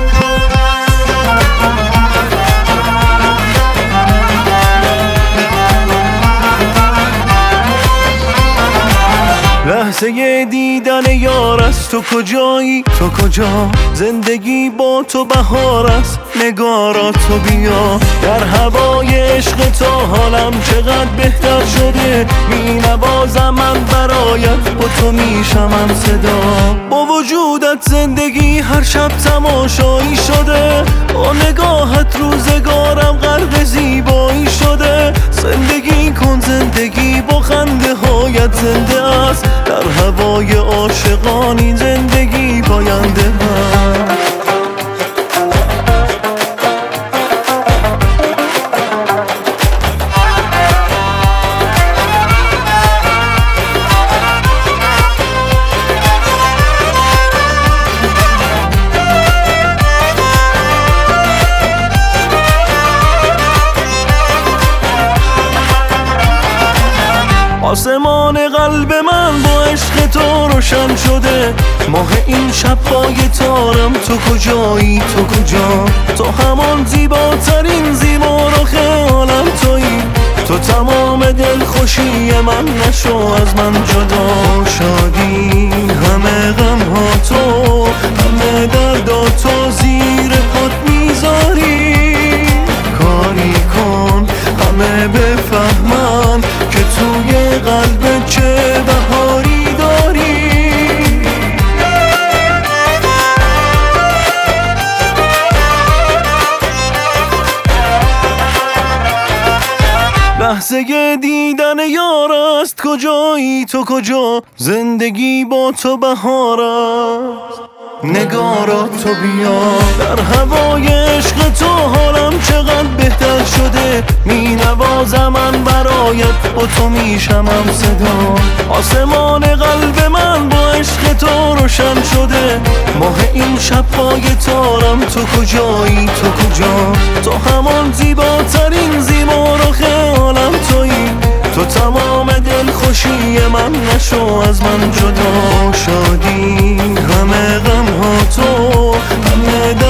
لحظه دیدن یار است، تو کجایی؟ تو کجا؟ زندگی با تو بهار است، نگارا تو بیا. در هوای عشق تو حالم چقدر بهتر شده، می نوازم من برایت، با تو میشمم صدا. با وجودت زندگی هر شب تماشایی شده، با نگاهت روزگارم غرق زیبایی شده. زندگی کن زندگی با خنده هایت زنده است، در هوای عاشقانی زندگی پاینده است. آسمان قلب من با عشق تو روشن شده، ماه این شب پای تارم. تو کجایی؟ تو کجا؟ تو همان زیباترین زیبا رو خیالم تویی. تو تمام دلخوشی من، نشو از من جدا. شادی همه غم ها تو، همه دردا تو زیر پات میذاری. کاری کن همه بفهمن که توی قلب چه بهاری داری. لحظه دیدن یار است، کجایی؟ تو کجا؟ زندگی با تو بهار است، نگارا تو بیا. در هوای عشق تو حالم چقدر بهتر شده، می نوازم من برایت، با تو میشمم صدا. آسمان قلب من با عشق تو روشن شده، ماه این شب پای تارم. تو کجایی؟ تو کجا؟ تو همان زیباترین زیبا رو خیالم تویی. تو تمام دلخوشی من، نشو از من جدا. شادی همه غم ها تو، همه